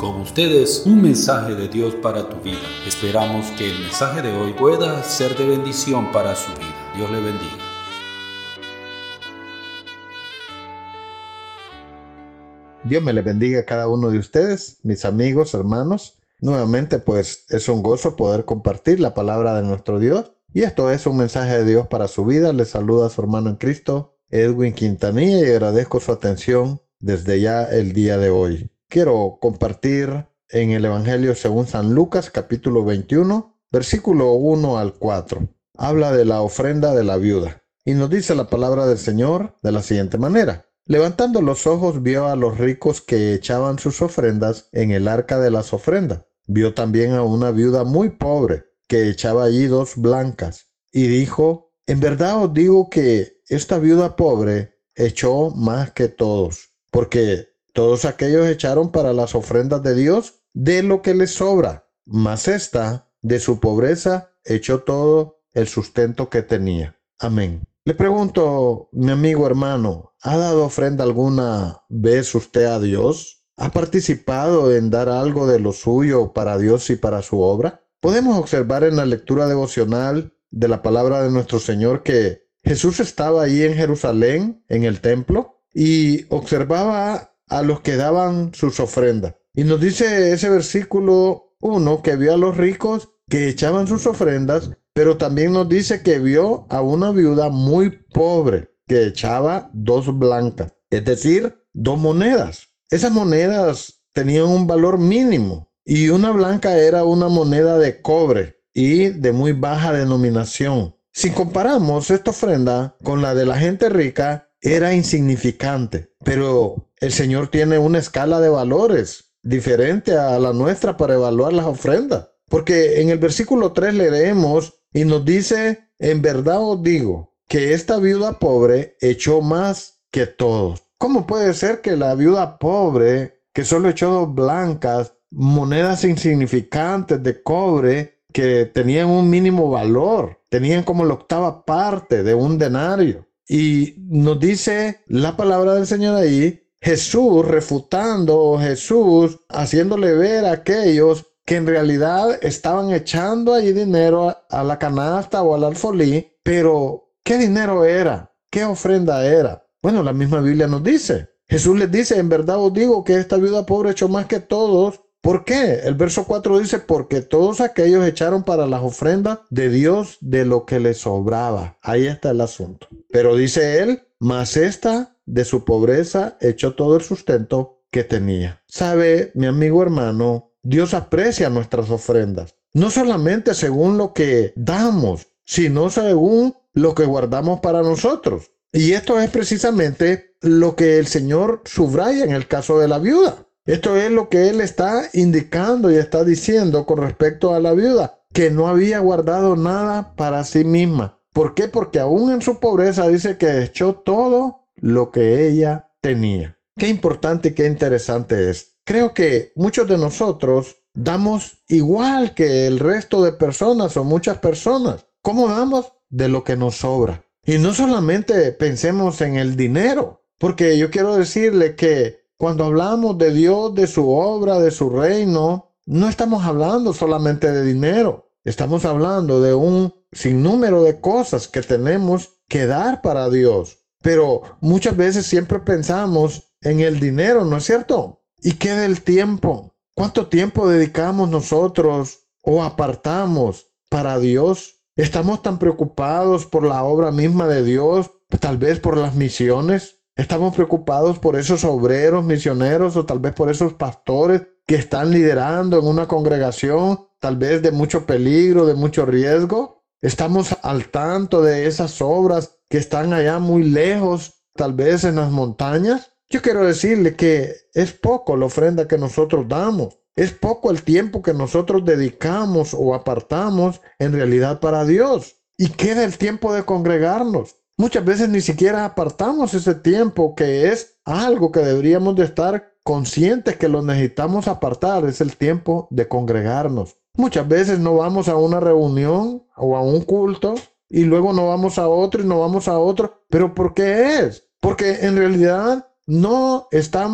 Con ustedes, un mensaje de Dios para tu vida. Esperamos que el mensaje de hoy pueda ser de bendición para su vida. Dios le bendiga. Dios me le bendiga a cada uno de ustedes, mis amigos, hermanos. Nuevamente, pues es un gozo poder compartir la palabra de nuestro Dios. Y esto es un mensaje de Dios para su vida. Les saluda a su hermano en Cristo, Edwin Quintanilla, y agradezco su atención desde ya el día de hoy. Quiero compartir en el Evangelio según San Lucas, capítulo 21, versículo 1 al 4. Habla de la ofrenda de la viuda. Y nos dice la palabra del Señor de la siguiente manera. Levantando los ojos, vio a los ricos que echaban sus ofrendas en el arca de las ofrendas. Vio también a una viuda muy pobre que echaba allí 2 blancas. Y dijo: en verdad os digo que esta viuda pobre echó más que todos, porque todos aquellos echaron para las ofrendas de Dios de lo que les sobra, mas esta, de su pobreza, echó todo el sustento que tenía. Amén. Le pregunto, mi amigo hermano, ¿ha dado ofrenda alguna vez usted a Dios? ¿Ha participado en dar algo de lo suyo para Dios y para su obra? Podemos observar en la lectura devocional de la palabra de nuestro Señor que Jesús estaba ahí en Jerusalén, en el templo, y observaba a los que daban sus ofrendas. Y nos dice ese versículo 1 que vio a los ricos que echaban sus ofrendas, pero también nos dice que vio a una viuda muy pobre que echaba 2 blancas, es decir, 2 monedas. Esas monedas tenían un valor mínimo y una blanca era una moneda de cobre y de muy baja denominación. Si comparamos esta ofrenda con la de la gente rica, era insignificante, pero el Señor tiene una escala de valores diferente a la nuestra para evaluar las ofrendas. Porque en el versículo 3 leemos y nos dice: en verdad os digo que esta viuda pobre echó más que todos. ¿Cómo puede ser que la viuda pobre, que solo echó 2 blancas, monedas insignificantes de cobre, que tenían un mínimo valor, tenían como la 8ª parte de un denario? Y nos dice la palabra del Señor ahí, Jesús refutando, Jesús haciéndole ver a aquellos que en realidad estaban echando ahí dinero a la canasta o al alfolí, pero ¿qué dinero era? ¿Qué ofrenda era? Bueno, la misma Biblia nos dice. Jesús les dice: en verdad os digo que esta viuda pobre echó más que todos. ¿Por qué? El verso 4 dice: porque todos aquellos echaron para las ofrendas de Dios de lo que les sobraba. Ahí está el asunto. Pero dice él: mas esta, de su pobreza, echó todo el sustento que tenía. ¿Sabe, mi amigo hermano? Dios aprecia nuestras ofrendas, no solamente según lo que damos, sino según lo que guardamos para nosotros. Y esto es precisamente lo que el Señor subraya en el caso de la viuda. Esto es lo que Él está indicando y está diciendo con respecto a la viuda, que no había guardado nada para sí misma. ¿Por qué? Porque aún en su pobreza dice que echó todo lo que ella tenía. Qué importante y qué interesante es. Creo que muchos de nosotros damos igual que el resto de personas o muchas personas. ¿Cómo damos? De lo que nos sobra. Y no solamente pensemos en el dinero, porque yo quiero decirle que cuando hablamos de Dios, de su obra, de su reino, no estamos hablando solamente de dinero. Estamos hablando de un sinnúmero de cosas que tenemos que dar para Dios. Pero muchas veces siempre pensamos en el dinero, ¿no es cierto? ¿Y qué del tiempo? ¿Cuánto tiempo dedicamos nosotros o apartamos para Dios? ¿Estamos tan preocupados por la obra misma de Dios? Tal vez por las misiones. ¿Estamos preocupados por esos obreros misioneros o tal vez por esos pastores que están liderando en una congregación, tal vez de mucho peligro, de mucho riesgo? ¿Estamos al tanto de esas obras que están allá muy lejos, tal vez en las montañas? Yo quiero decirle que es poco la ofrenda que nosotros damos. Es poco el tiempo que nosotros dedicamos o apartamos en realidad para Dios. Y queda el tiempo de congregarnos. Muchas veces ni siquiera apartamos ese tiempo, que es algo que deberíamos de estar conscientes que lo necesitamos apartar. Es el tiempo de congregarnos. Muchas veces no vamos a una reunión o a un culto y luego no vamos a otro y no vamos a otro. ¿Pero por qué es? Porque en realidad no estamos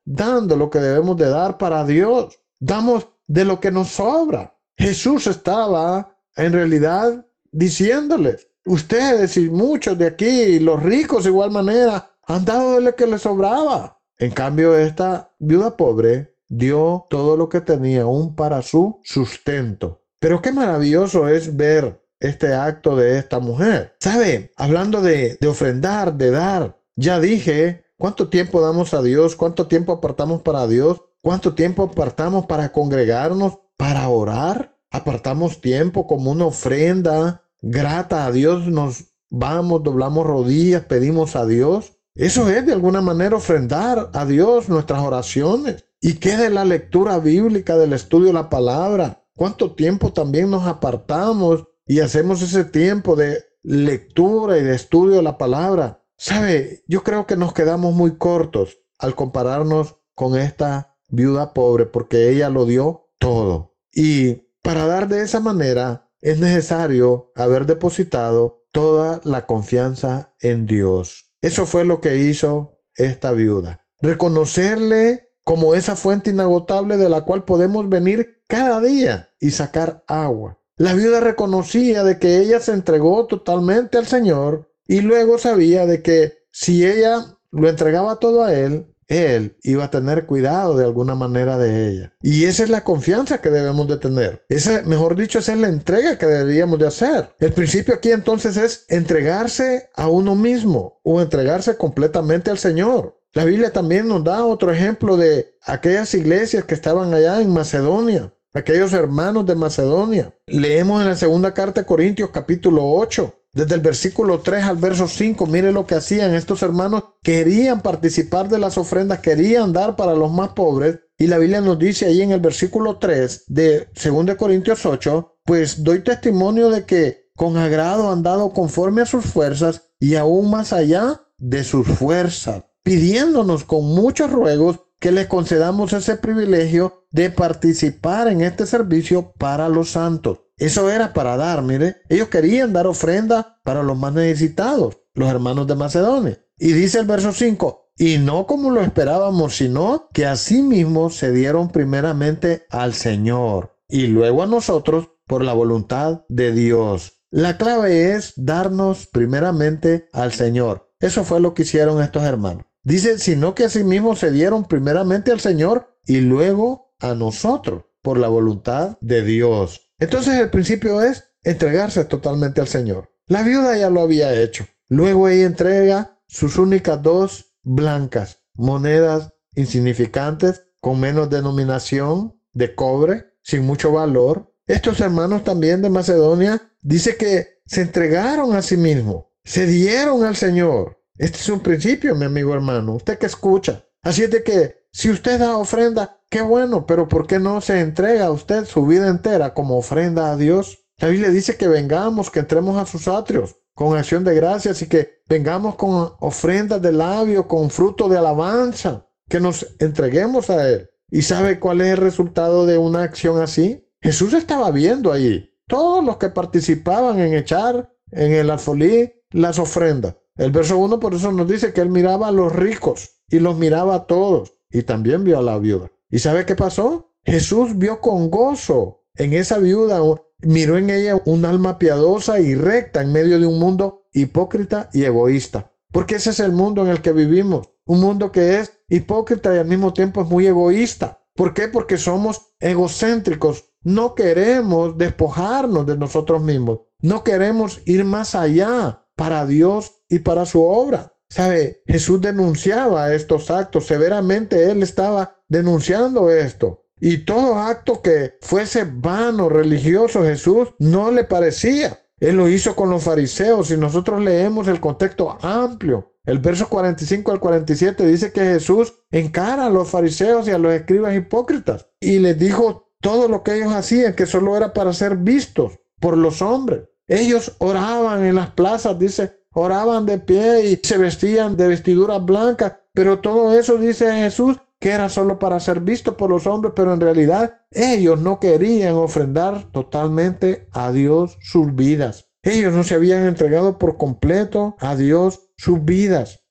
dando lo que debemos de dar para Dios. Damos de lo que nos sobra. Jesús estaba en realidad diciéndoles, ustedes y muchos de aquí, los ricos de igual manera, han dado de lo que les sobraba. En cambio, esta viuda pobre dio todo lo que tenía aún para su sustento. Pero qué maravilloso es ver este acto de esta mujer. ¿Sabe? Hablando de ofrendar, de dar, ya dije cuánto tiempo damos a Dios, cuánto tiempo apartamos para Dios, cuánto tiempo apartamos para congregarnos, para orar. Apartamos tiempo como una ofrenda grata a Dios, nos vamos, doblamos rodillas, pedimos a Dios. Eso es de alguna manera ofrendar a Dios nuestras oraciones. ¿Y qué de la lectura bíblica, del estudio de la palabra? ¿Cuánto tiempo también nos apartamos y hacemos ese tiempo de lectura y de estudio de la palabra? ¿Sabe? Yo creo que nos quedamos muy cortos al compararnos con esta viuda pobre porque ella lo dio todo. Y para dar de esa manera es necesario haber depositado toda la confianza en Dios. Eso fue lo que hizo esta viuda. Reconocerle como esa fuente inagotable de la cual podemos venir cada día y sacar agua. La viuda reconocía de que ella se entregó totalmente al Señor y luego sabía de que si ella lo entregaba todo a Él iba a tener cuidado de alguna manera de ella. Y esa es la confianza que debemos de tener. Mejor dicho, esa es la entrega que deberíamos de hacer. El principio aquí entonces es entregarse a uno mismo o entregarse completamente al Señor. La Biblia también nos da otro ejemplo de aquellas iglesias que estaban allá en Macedonia, aquellos hermanos de Macedonia. Leemos en la segunda carta de Corintios capítulo 8. Desde el versículo 3 al verso 5, mire lo que hacían estos hermanos. Querían participar de las ofrendas, querían dar para los más pobres. Y la Biblia nos dice ahí en el versículo 3 de 2 Corintios 8, pues doy testimonio de que con agrado han dado conforme a sus fuerzas y aún más allá de sus fuerzas, pidiéndonos con muchos ruegos que les concedamos ese privilegio de participar en este servicio para los santos. Eso era para dar, mire. Ellos querían dar ofrenda para los más necesitados, los hermanos de Macedonia. Y dice el verso 5, y no como lo esperábamos, sino que asimismo se dieron primeramente al Señor y luego a nosotros por la voluntad de Dios. La clave es darnos primeramente al Señor. Eso fue lo que hicieron estos hermanos. Dice, sino que asimismo se dieron primeramente al Señor y luego a nosotros por la voluntad de Dios. Entonces el principio es entregarse totalmente al Señor. La viuda ya lo había hecho. Luego ella entrega sus únicas 2 blancas, monedas insignificantes con menos denominación de cobre, sin mucho valor. Estos hermanos también de Macedonia dice que se entregaron a sí mismos, se dieron al Señor. Este es un principio, mi amigo hermano, usted que escucha. Así es de que si usted da ofrenda, qué bueno, pero ¿por qué no se entrega a usted su vida entera como ofrenda a Dios? La Biblia dice que vengamos, que entremos a sus atrios con acción de gracias y que vengamos con ofrendas de labio, con fruto de alabanza, que nos entreguemos a Él. ¿Y sabe cuál es el resultado de una acción así? Jesús estaba viendo ahí todos los que participaban en echar en el alfolí las ofrendas. El verso 1 por eso nos dice que Él miraba a los ricos y los miraba a todos. Y también vio a la viuda. ¿Y sabe qué pasó? Jesús vio con gozo en esa viuda, miró en ella un alma piadosa y recta en medio de un mundo hipócrita y egoísta. Porque ese es el mundo en el que vivimos. Un mundo que es hipócrita y al mismo tiempo es muy egoísta. ¿Por qué? Porque somos egocéntricos. No queremos despojarnos de nosotros mismos. No queremos ir más allá para Dios y para su obra. ¿Sabe? Jesús denunciaba estos actos. Severamente Él estaba denunciando esto. Y todo acto que fuese vano, religioso, Jesús no le parecía. Él lo hizo con los fariseos y nosotros leemos el contexto amplio. El verso 45 al 47 dice que Jesús encara a los fariseos y a los escribas hipócritas y les dijo todo lo que ellos hacían, que solo era para ser vistos por los hombres. Ellos oraban en las plazas, dice, oraban de pie y se vestían de vestiduras blancas, pero todo eso, dice Jesús, que era solo para ser visto por los hombres, pero en realidad ellos no querían ofrendar totalmente a Dios sus vidas. Ellos no se habían entregado por completo a Dios sus vidas.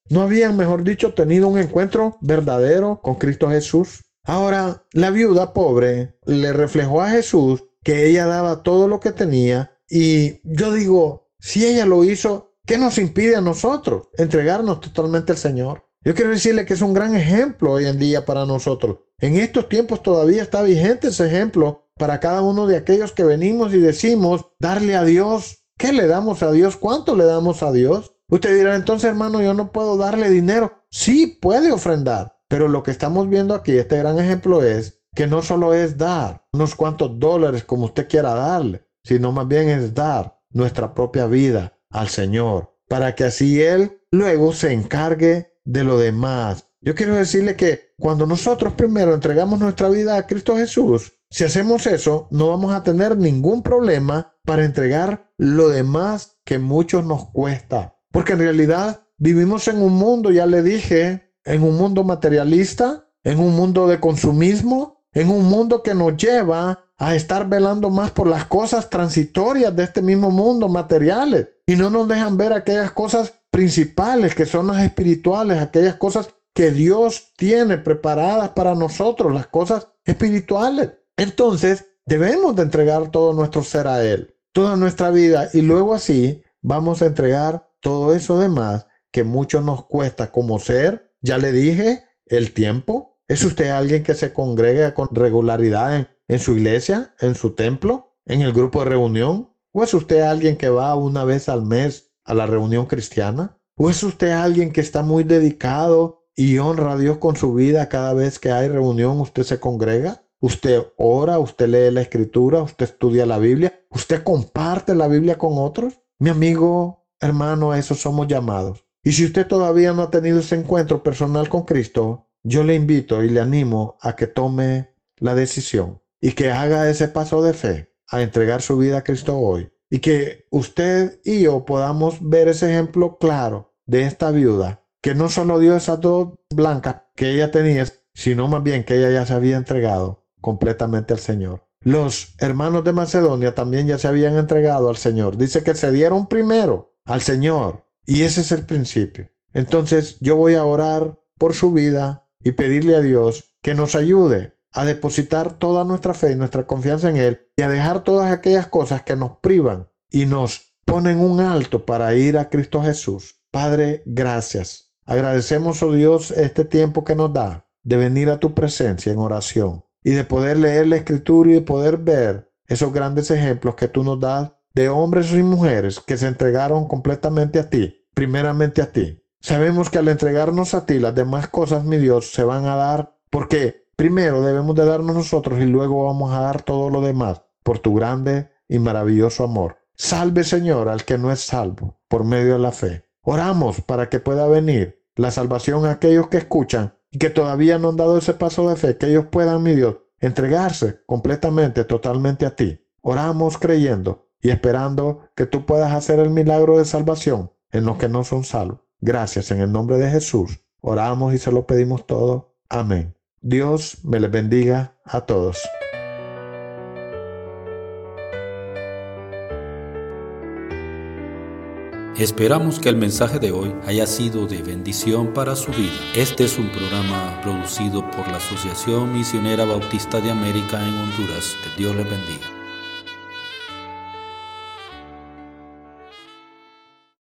No habían, mejor dicho, tenido un encuentro verdadero con Cristo Jesús. Ahora, la viuda pobre le reflejó a Jesús que ella daba todo lo que tenía, y yo digo, si ella lo hizo, ¿qué nos impide a nosotros entregarnos totalmente al Señor? Yo quiero decirle que es un gran ejemplo hoy en día para nosotros. En estos tiempos todavía está vigente ese ejemplo para cada uno de aquellos que venimos y decimos darle a Dios. ¿Qué le damos a Dios? ¿Cuánto le damos a Dios? Usted dirá, entonces, hermano, yo no puedo darle dinero. Sí, puede ofrendar. Pero lo que estamos viendo aquí, este gran ejemplo, es que no solo es dar unos cuantos dólares como usted quiera darle, sino más bien es dar nuestra propia vida al Señor, para que así Él luego se encargue de lo demás. Yo quiero decirle que cuando nosotros primero entregamos nuestra vida a Cristo Jesús, si hacemos eso, no vamos a tener ningún problema para entregar lo demás que muchos nos cuesta. Porque en realidad vivimos en un mundo, ya le dije, en un mundo materialista, en un mundo de consumismo, en un mundo que nos lleva a estar velando más por las cosas transitorias de este mismo mundo, materiales, y no nos dejan ver aquellas cosas principales que son las espirituales, aquellas cosas que Dios tiene preparadas para nosotros, las cosas espirituales. Entonces, debemos de entregar todo nuestro ser a Él, toda nuestra vida, y luego así vamos a entregar todo eso demás que mucho nos cuesta, como ser, ya le dije, el tiempo. ¿Es usted alguien que se congrega con regularidad en su iglesia, en su templo, en el grupo de reunión? ¿O es usted alguien que va una vez al mes a la reunión cristiana? ¿O es usted alguien que está muy dedicado y honra a Dios con su vida cada vez que hay reunión? ¿Usted se congrega? ¿Usted ora? ¿Usted lee la escritura? ¿Usted estudia la Biblia? ¿Usted comparte la Biblia con otros? Mi amigo, hermano, a eso somos llamados. Y si usted todavía no ha tenido ese encuentro personal con Cristo, yo le invito y le animo a que tome la decisión y que haga ese paso de fe a entregar su vida a Cristo hoy. Y que usted y yo podamos ver ese ejemplo claro de esta viuda, que no solo dio esas dos blancas que ella tenía, sino más bien que ella ya se había entregado completamente al Señor. Los hermanos de Macedonia también ya se habían entregado al Señor. Dice que se dieron primero al Señor. Y ese es el principio. Entonces yo voy a orar por su vida y pedirle a Dios que nos ayude a depositar toda nuestra fe y nuestra confianza en Él y a dejar todas aquellas cosas que nos privan y nos ponen un alto para ir a Cristo Jesús. Padre, gracias. Agradecemos, oh Dios, este tiempo que nos da de venir a tu presencia en oración y de poder leer la Escritura y de poder ver esos grandes ejemplos que tú nos das de hombres y mujeres que se entregaron completamente a ti, primeramente a ti. Sabemos que al entregarnos a ti, las demás cosas, mi Dios, se van a dar porque primero debemos de darnos nosotros y luego vamos a dar todo lo demás por tu grande y maravilloso amor. Salve, Señor, al que no es salvo por medio de la fe. Oramos para que pueda venir la salvación a aquellos que escuchan y que todavía no han dado ese paso de fe, que ellos puedan, mi Dios, entregarse completamente, totalmente a ti. Oramos creyendo y esperando que tú puedas hacer el milagro de salvación en los que no son salvos. Gracias, en el nombre de Jesús. Oramos y se lo pedimos todo. Amén. Dios me les bendiga a todos. Esperamos que el mensaje de hoy haya sido de bendición para su vida. Este es un programa producido por la Asociación Misionera Bautista de América en Honduras. Que Dios les bendiga.